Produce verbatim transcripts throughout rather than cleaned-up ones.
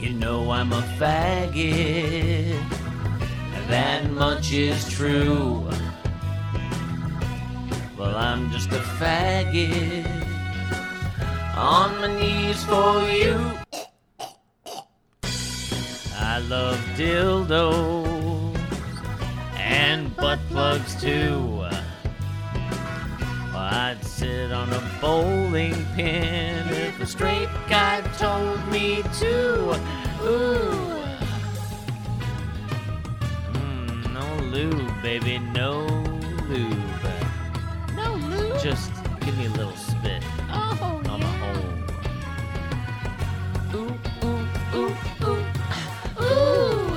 You know I'm a faggot, that much is true. Well, I'm just a faggot, on my knees for you. I love dildos and butt plugs too. I'd sit on a bowling pin if a straight guy told me to. Ooh. Mm, no lube, baby, no lube. No lube? Just give me a little spit Oh, on yeah. my hole. Ooh, ooh, ooh, ooh, ooh.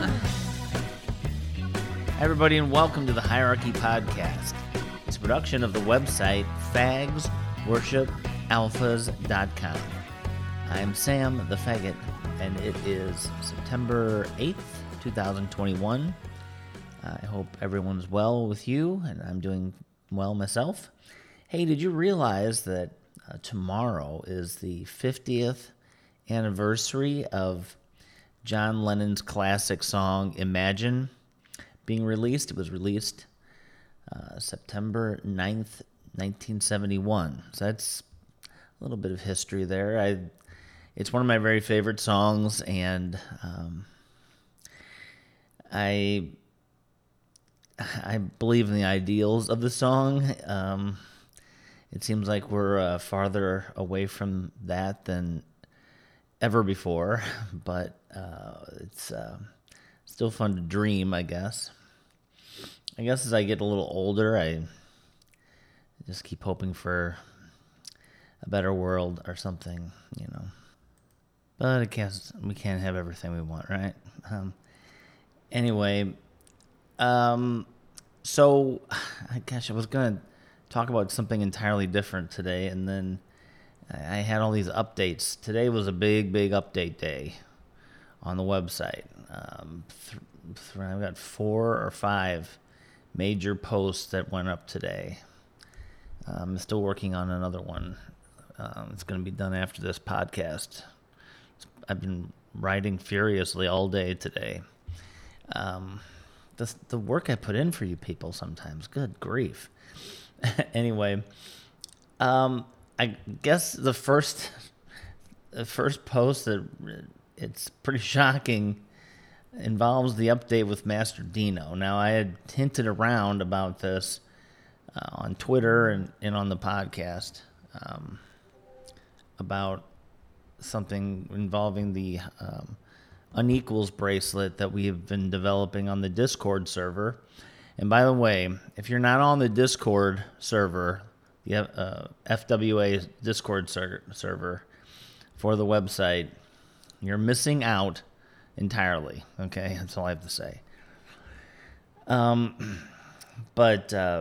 Hi, everybody, and welcome to the Hierarchy Podcast. It's a production of the website fags worship alphas dot com. I'm Sam the Faggot, and it is September eighth, twenty twenty-one. I hope everyone's well with you, and I'm doing well myself. Hey, did you realize that uh, tomorrow is the fiftieth anniversary of John Lennon's classic song Imagine being released? It was released Uh, September ninth, nineteen seventy-one. So that's a little bit of history there. I, it's one of my very favorite songs, and um, I I believe in the ideals of the song. Um, it seems like we're uh, farther away from that than ever before, but uh, it's uh, still fun to dream, I guess. I guess as I get a little older, I just keep hoping for a better world or something, you know. But I guess we can't have everything we want, right? Um, anyway, um, so I gosh, I was gonna talk about something entirely different today, and then I had all these updates. Today was a big, big update day on the website. Um, th- th- I've got four or five major posts that went up today. Um, I'm still working on another one. Um, it's going to be done after this podcast. I've been writing furiously all day today. Um, the, the work I put in for you people sometimes, good grief. Anyway, um, I guess the first, the first post that it's pretty shocking involves the update with Master Dino. Now, I had hinted around about this uh, on Twitter and, and on the podcast um, about something involving the um, Unequals bracelet that we have been developing on the Discord server. And by the way, if you're not on the Discord server, the uh, F W A Discord ser- server for the website, you're missing out entirely. Okay, that's all I have to say. Um, but uh,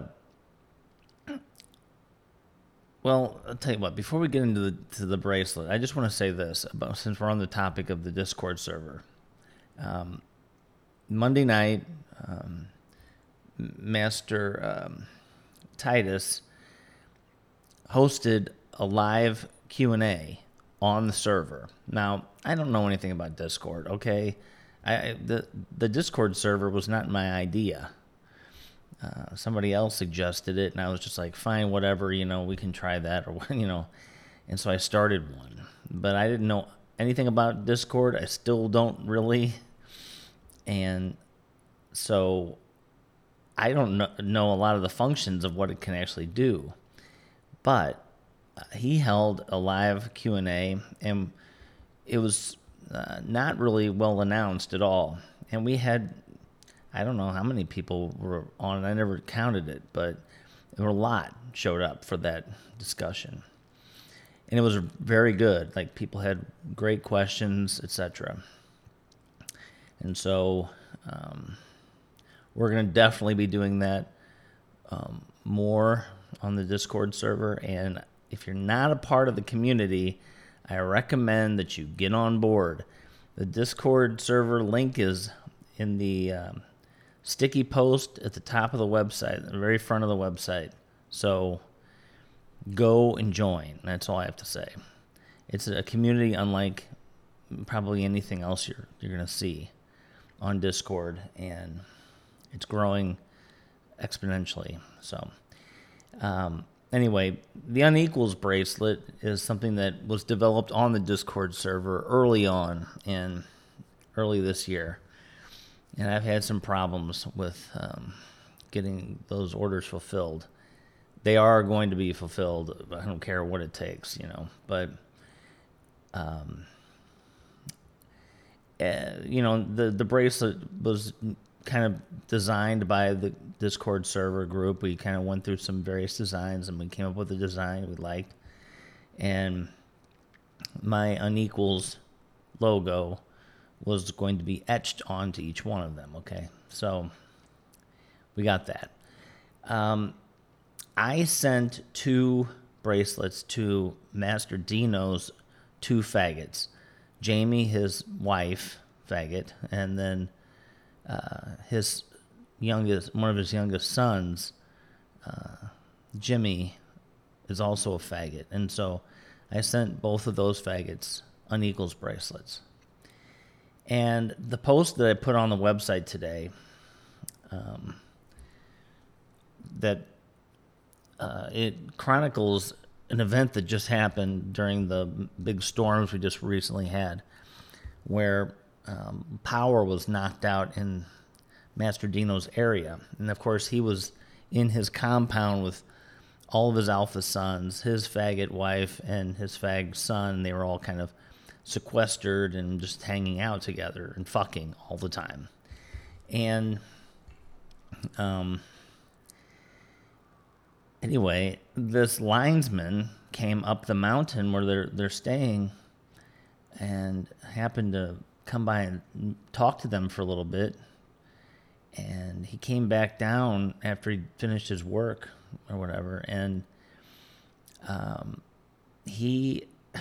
well, I'll tell you what. Before we get into the to the bracelet, I just want to say this about, since we're on the topic of the Discord server. Um, Monday night, um, Master um, Titus hosted a live Q and A on the server. Now, I don't know anything about Discord, okay? I the the Discord server was not my idea. Uh, somebody else suggested it, and I was just like, fine, whatever, you know, we can try that, or, you know. And so I started one. But I didn't know anything about Discord. I still don't really. And so I don't know, know a lot of the functions of what it can actually do. But he held a live Q and A, and it was uh, not really well announced at all. And we had, I don't know how many people were on. I never counted it, but there were a lot showed up for that discussion. And it was very good. Like, people had great questions, et cetera. And so um, we're going to definitely be doing that um, more on the Discord server. And if you're not a part of the community, I recommend that you get on board. The Discord server link is in the um, sticky post at the top of the website, at the very front of the website. So go and join. That's all I have to say. It's a community unlike probably anything else you're you're gonna see on Discord, and it's growing exponentially. So, um, anyway, the Unequals bracelet is something that was developed on the Discord server early on in early this year, and I've had some problems with um, getting those orders fulfilled. They are going to be fulfilled. I don't care what it takes, you know. But, um, uh, you know, the the bracelet was kind of designed by the Discord server group. We kind of went through some various designs, and we came up with a design we liked. And my Unequals logo was going to be etched onto each one of them, okay? So we got that. Um, I sent two bracelets to Master Dino's two faggots. Jamie, his wife, faggot, and then uh, his youngest, one of his youngest sons, uh, Jimmy, is also a faggot. And so I sent both of those faggots Unequals bracelets. And the post that I put on the website today, um, that uh, it chronicles an event that just happened during the big storms we just recently had, where um, power was knocked out in Master Dino's area. And of course, he was in his compound with all of his alpha sons, his faggot wife, and his fag son. They were all kind of sequestered and just hanging out together and fucking all the time. And um, anyway, this linesman came up the mountain where they're they're staying and happened to come by and talk to them for a little bit. And he came back down after he finished his work or whatever, and um, he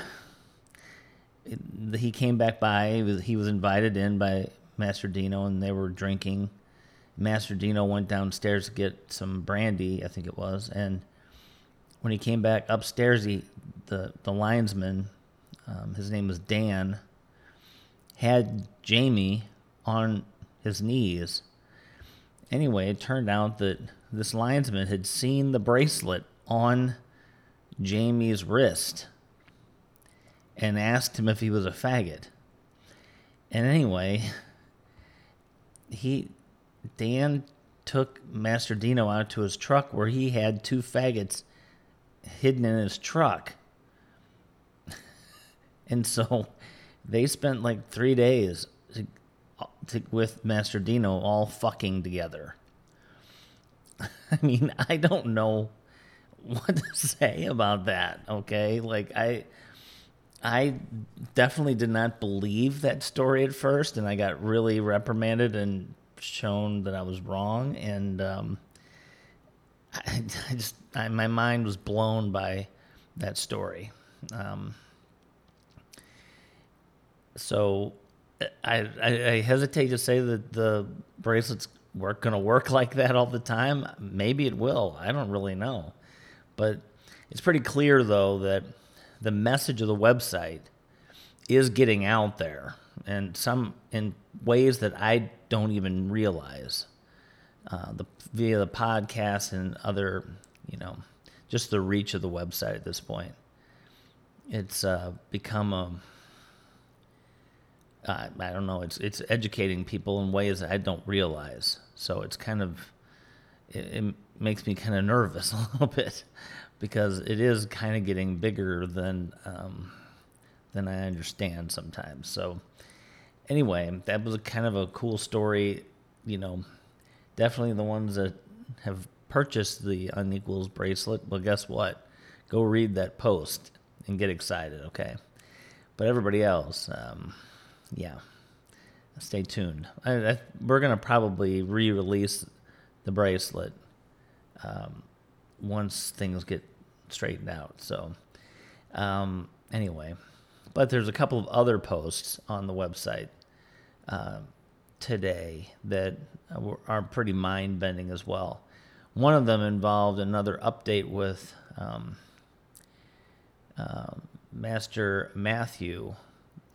he came back by. He was, he was invited in by Master Dino, and they were drinking. Master Dino went downstairs to get some brandy, I think it was, and when he came back upstairs, he the the linesman, um, his name was Dan, had Jamie on his knees. Anyway, it turned out that this linesman had seen the bracelet on Jamie's wrist and asked him if he was a faggot. And anyway, he Dan took Master Dino out to his truck where he had two faggots hidden in his truck. And so they spent like three days to, to, with Master Dino all fucking together. I mean, I don't know what to say about that, okay? Like, I I definitely did not believe that story at first, and I got really reprimanded and shown that I was wrong, and um, I, I just, I, my mind was blown by that story. Um, so I, I, I hesitate to say that the bracelets weren't going to work like that all the time. Maybe it will. I don't really know. But it's pretty clear, though, that the message of the website is getting out there, and some in ways that I don't even realize. Uh, the via the podcast and other, you know, just the reach of the website at this point. It's uh, become a, uh, I don't know, it's it's educating people in ways that I don't realize. So it's kind of, it, it makes me kind of nervous a little bit, because it is kind of getting bigger than um, than I understand sometimes. So anyway, that was a kind of a cool story. You know, definitely the ones that have purchased the Unequals bracelet, well, guess what? Go read that post and get excited, okay? But everybody else, um, yeah, stay tuned. I, I, we're going to probably re-release the bracelet um, once things get straightened out. So um, anyway, but there's a couple of other posts on the website uh, today that are pretty mind-bending as well. One of them involved another update with um, uh, Master Matthew,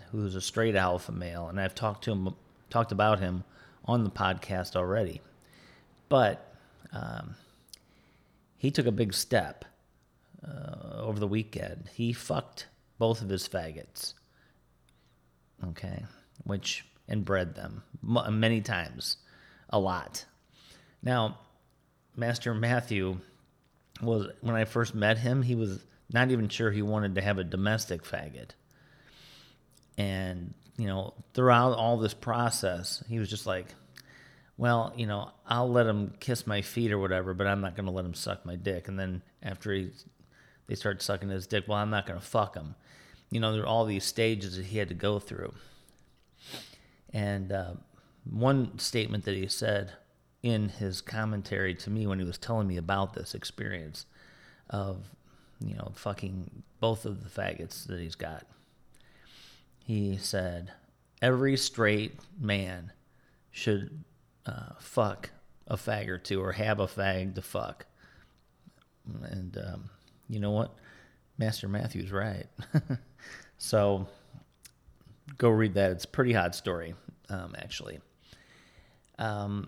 who's a straight alpha male, and I've talked to him, talked about him on the podcast already. But um, he took a big step uh, over the weekend. He fucked both of his faggots, okay, which and bred them m- many times, a lot. Now, Master Matthew was, when I first met him, he was not even sure he wanted to have a domestic faggot. And, you know, throughout all this process, he was just like, well, you know, I'll let him kiss my feet or whatever, but I'm not going to let him suck my dick. And then after he, they start sucking his dick, well, I'm not going to fuck him. You know, there are all these stages that he had to go through. And uh, one statement that he said in his commentary to me when he was telling me about this experience of, you know, fucking both of the faggots that he's got, he said, every straight man should uh, fuck a fag or two or have a fag to fuck. And um, you know what? Master Matthew's right. So go read that. It's a pretty hot story, um, actually. Um,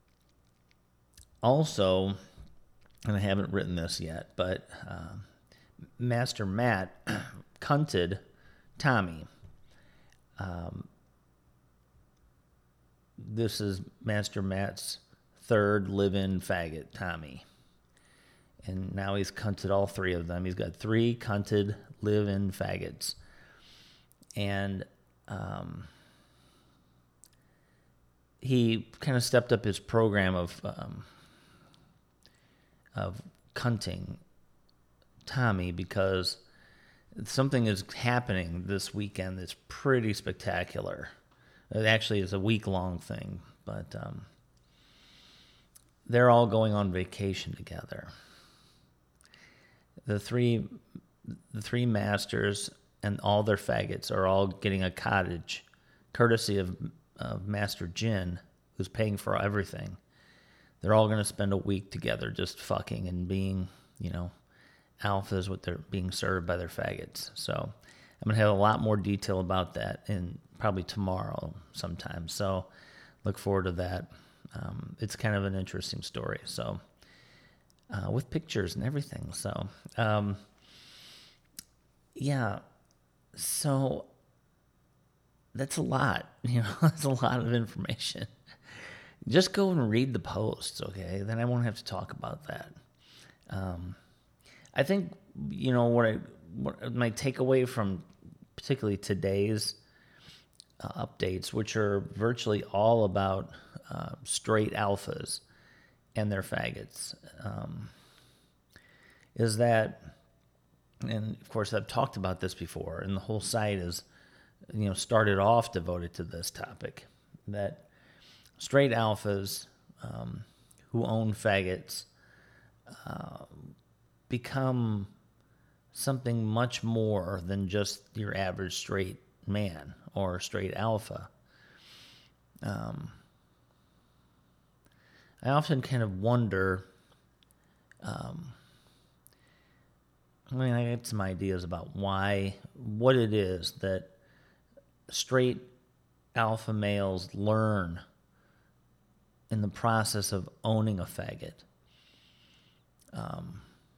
also, and I haven't written this yet, but uh, Master Matt cunted Tommy. Um, this is Master Matt's third live-in faggot, Tommy. And now he's cunted all three of them. He's got three cunted live-in faggots. And um, he kind of stepped up his program of um, of cunting Tommy because something is happening this weekend that's pretty spectacular. It actually is a week-long thing, but um, they're all going on vacation together. The three, the three masters and all their faggots are all getting a cottage, courtesy of, of Master Jin, who's paying for everything. They're all going to spend a week together just fucking and being, you know, alphas what they're being served by their faggots. So I'm going to have a lot more detail about that in probably tomorrow sometime. So look forward to that. Um, it's kind of an interesting story. So uh, with pictures and everything. So um, yeah. So that's a lot, you know, that's a lot of information. Just go and read the posts, okay? Then I won't have to talk about that. Um, I think, you know, what I what my takeaway from particularly today's uh, updates, which are virtually all about uh, straight alphas and their faggots, um, is that, and of course I've talked about this before, and the whole site is, you know, started off devoted to this topic, that straight alphas um, who own faggots uh, become something much more than just your average straight man or straight alpha. Um, I often kind of wonder, um, I mean, I got some ideas about why, what it is that straight alpha males learn in the process of owning a faggot. Um,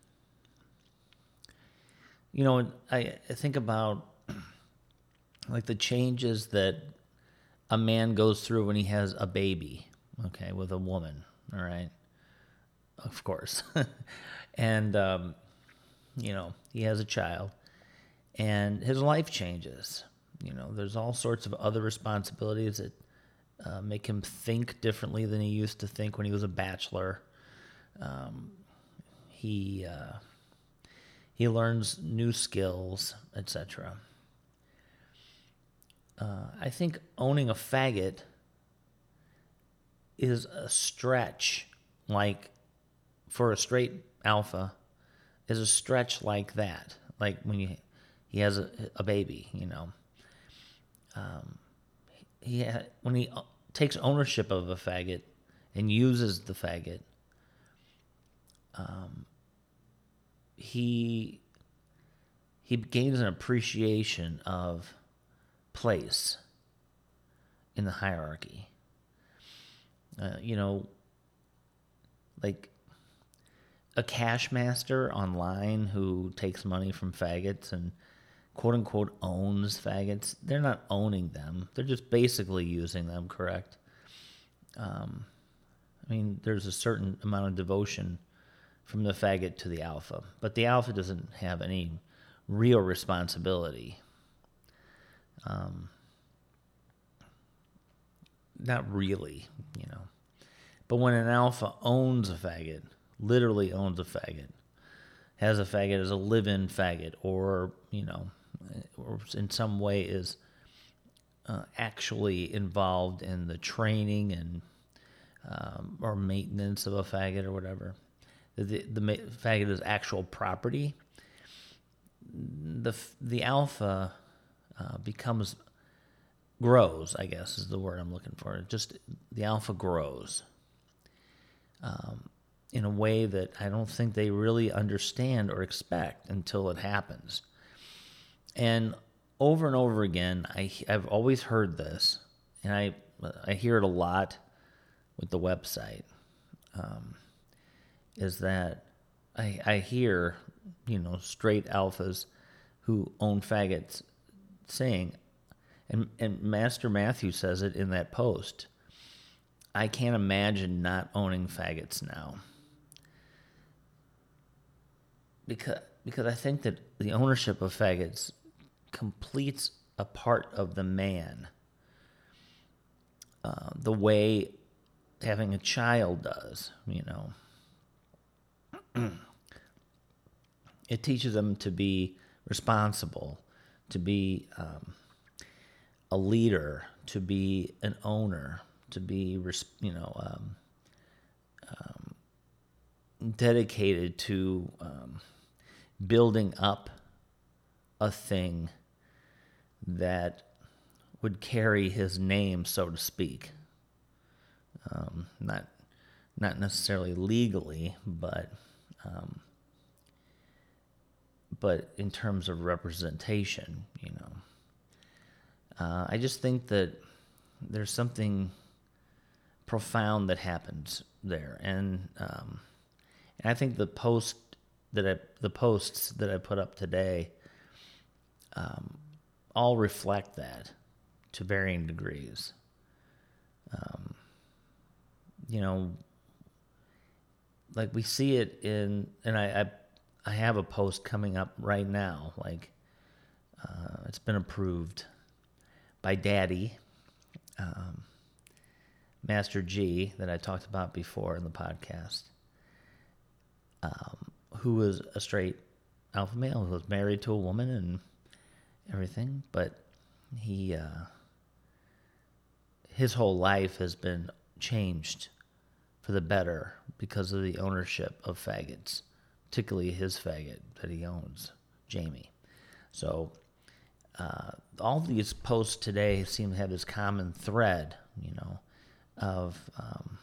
you know, I, I think about like the changes that a man goes through when he has a baby, okay, with a woman, all right? Of course. and, um, you know, he has a child, and his life changes. You know, there's all sorts of other responsibilities that uh, make him think differently than he used to think when he was a bachelor. Um, he uh, he learns new skills, et cetera. Uh, I think owning a faggot is a stretch, like for a straight alpha, is a stretch like that. Like when you, he has a, a baby, you know. Um, he ha- when he takes ownership of a faggot and uses the faggot, um, he he gains an appreciation of place in the hierarchy. Uh, you know, like a cash master online who takes money from faggots and quote unquote owns faggots, they're not owning them. They're just basically using them, correct? Um, I mean, there's a certain amount of devotion from the faggot to the alpha, but the alpha doesn't have any real responsibility. Um, not really, you know. But when an alpha owns a faggot, literally owns a faggot, has a faggot as a live-in faggot, or, you know, or in some way is uh, actually involved in the training and um, or maintenance of a faggot or whatever, the, the faggot is actual property, the the alpha uh, becomes, grows, I guess is the word I'm looking for. It just, the alpha grows um, in a way that I don't think they really understand or expect until it happens. And over and over again, I, I've always heard this, and I I hear it a lot with the website, um, is that I, I hear, you know, straight alphas who own faggots saying, and, and Master Matthew says it in that post, I can't imagine not owning faggots now. Because, because I think that the ownership of faggots completes a part of the man, uh, the way having a child does, you know. It teaches them to be responsible, to be um, a leader, to be an owner, to be, you know, um, um, dedicated to um, building up a thing that would carry his name, so to speak. Um, not, not necessarily legally, but, um, but in terms of representation, you know. Uh, I just think that there's something profound that happens there, and um, and I think the post that I, the posts that I put up today, um, all reflect that to varying degrees. Um, you know, like we see it in, and I, I, I have a post coming up right now. Like, uh, it's been approved by Daddy, um, Master G, that I talked about before in the podcast, um, who was a straight alpha male, who was married to a woman and everything, but he, uh, his whole life has been changed for the better because of the ownership of faggots, particularly his faggot that he owns, Jamie. So uh, all these posts today seem to have this common thread, you know, of, um,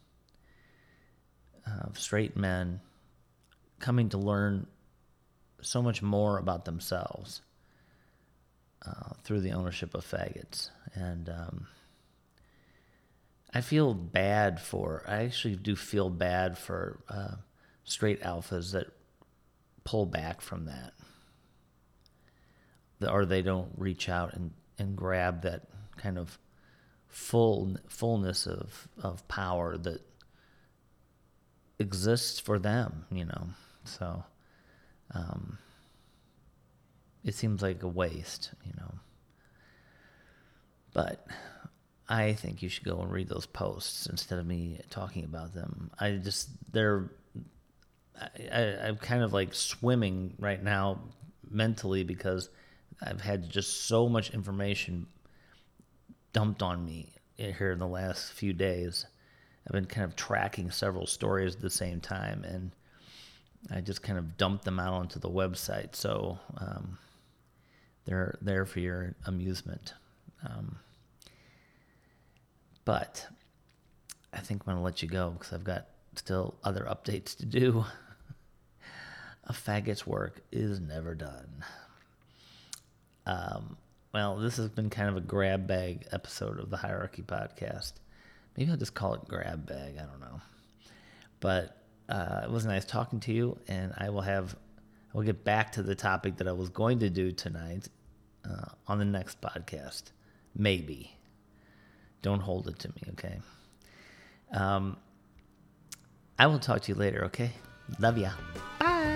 of straight men coming to learn so much more about themselves uh, through the ownership of faggots. And um, I feel bad for, I actually do feel bad for uh, straight alphas that pull back from that. Or they don't reach out and, and grab that kind of full fullness of, of power that exists for them, you know. So um, it seems like a waste, you know. But I think you should go and read those posts instead of me talking about them. I just, they're, I, I, I'm kind of like swimming right now mentally because I've had just so much information dumped on me here in the last few days. I've been kind of tracking several stories at the same time, and I just kind of dumped them out onto the website. So um, they're there for your amusement. Um, But I think I'm going to let you go because I've got still other updates to do. A faggot's work is never done. Um, well, this has been kind of a grab bag episode of the Hierarchy Podcast. Maybe I'll just call it grab bag. I don't know. But uh, it was nice talking to you, and I will have, I will get back to the topic that I was going to do tonight uh, on the next podcast. Maybe. Don't hold it to me, okay? Um, I will talk to you later, okay? Love ya. Bye.